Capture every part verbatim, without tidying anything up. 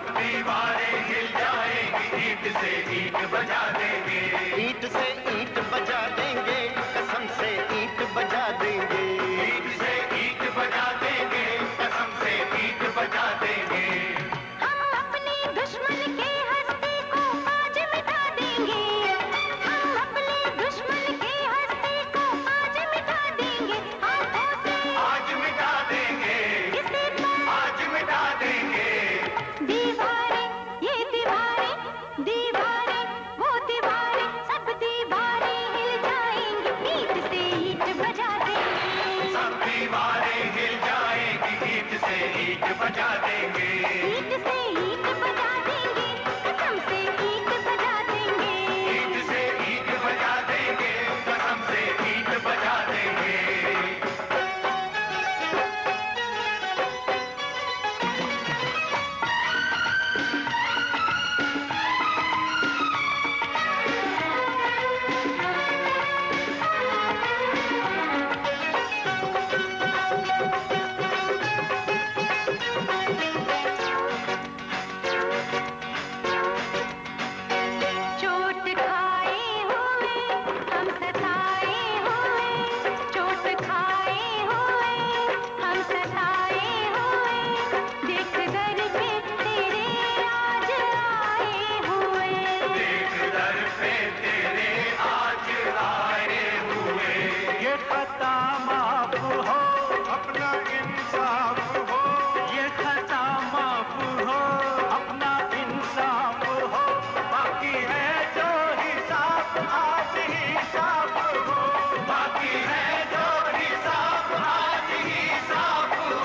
दीवारें हिल जाएंगी, ईंट से ईंट बजा देंगे, ईंट से ईंट बजा देंगे, कसम से ईंट बजा देंगे, ईंट से ईंट बजा देंगे, कसम से ईंट बजा देंगे। हम अपने दुश्मन के हस्ती को आज मिटा देंगे, हम अपने दुश्मन के हस्ती को आज मिटा देंगे, हाथों से आज मिटा देंगे, किसी पर आज मिटा देंगे। दीवारें, ये दीवारें, दीवारें, वो दीवारें, सब दीवारें हिल जाएंगी, ईंट से ईंट बजा देंगे, सब दीवारें हिल जाएंगी, ईंट से ईंट बजा देंगे, ईंट से ईंट बजा देंगे, कसम से ईंट बजा देंगे। ईंट से ईंट बजा देंगे, कसम से ईंट बजा देंगे। चोट खाए हुए हम सताए हुए, चोट खाए हुए हम सताए हुए, देख दर पे तेरे आज आए हुए, देख दर पे तेरे आज आए हुए। ये खता माफ हो, अपना इंसाफ हो, ये खता माफ हो, अपना इंसाफ हो, बाकी है जो हिसाब आज ही साफ हो, बाकी है जो हिसाब आज ही साफ हो।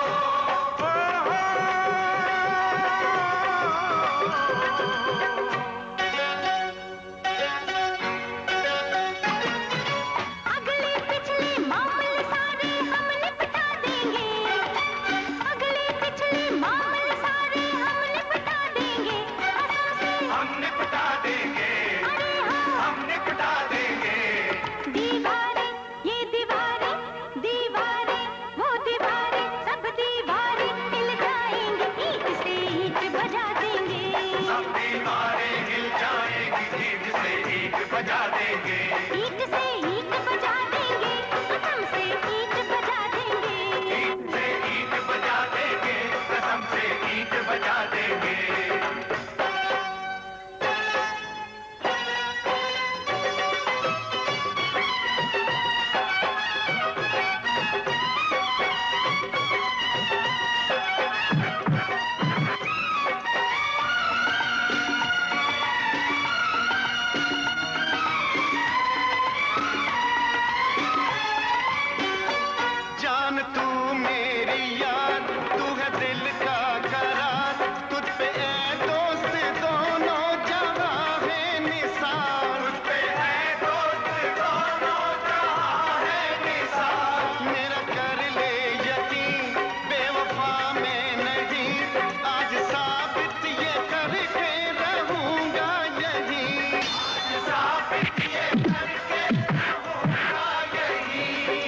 अगले पिछले मामले सारे हम निपटा देंगे, अगले पिछले मामले सारे हम निपटा देंगे, कसम से हम निपटा देंगे, अरे हाँ। हम निपटा देंगे। दीवारें, ये दीवारें, दीवारें, वो दीवारें, सब दीवारें हिल जाएंगी, ईंट से ईंट बजा देंगे, सब दीवारें हिल जाएंगी, ईंट से ईंट बजा देंगे, ईंट से ईंट बजा देंगे, कसम से ईंट बजा देंगे। ईंट से ईंट बजा देंगे, कसम से ईंट बजा देंगे। जान तू मेरी याद, तू है दिल का करार, तुझ पे ए दोस्त दोनों जहां है निसार, तुझ पे है दोस्त दोनों जहां है निसार, मेरा कर ले यकीन बेवफा में नहीं, आज साबित ये करके रहूंगा यहीं, साबित ये करके रहूंगा यहीं।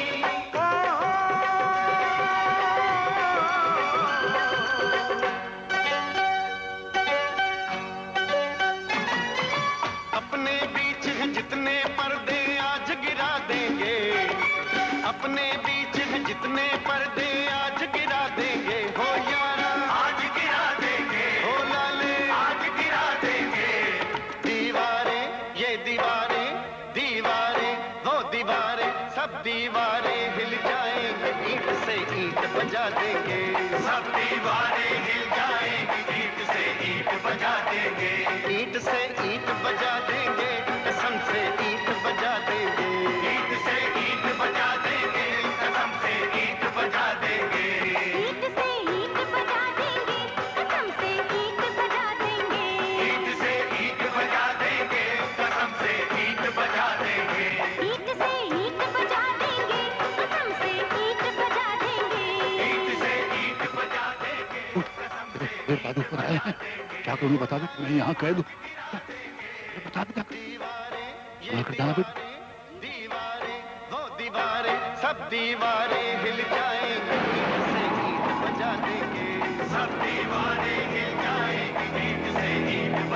अपने बीच हैं जितने पर्दे आज गिरा देंगे, अपने बीच हैं जितने पर्दे आज गिरा देंगे, हो यारा आज गिरा देंगे, हो लाले आज गिरा देंगे। दीवारें, ये दीवारें, दीवारें, वो दीवारें, सब दीवारें हिल जाएंगे, ईंट से ईंट बजा देंगे, सब दीवारें हिल जाएंगी, ईंट से ईंट बजा देंगे, ईंट से ईंट बजा देंगे, कसम से ईंट बजा देंगे, ईंट से ईंट बजा देंगे, कसम से ईंट बजा देंगे, ईंट से ईंट बजा देंगे, कसम से ईंट बजा देंगे, ईंट से ईंट बजा देंगे, कसम से ईंट बजा देंगे, ईंट से ईंट बजा देंगे, कसम से ईंट बजा देंगे। ईंट से ईंट बजा देंगे, कसम से फिर बाद ऊपर आए हैं, क्या करूँ बता दो, मैं यहाँ कैद हूँ, बता दो क्या करूँ, कर जाना फिर। दीवारें, वो दीवारें, सब दीवारें हिल जाएंगी, ईंट से ईंट बजा देंगे, सब दीवारें हिल जाएंगी,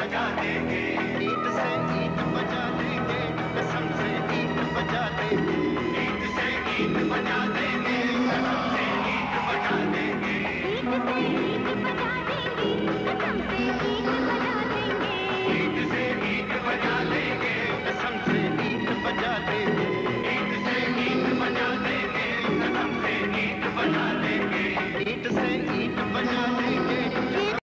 बजा देंगे, ईद से ईद बजा देंगे, कसम से ईद बजा देंगे, ईद से ईद बजा देंगे।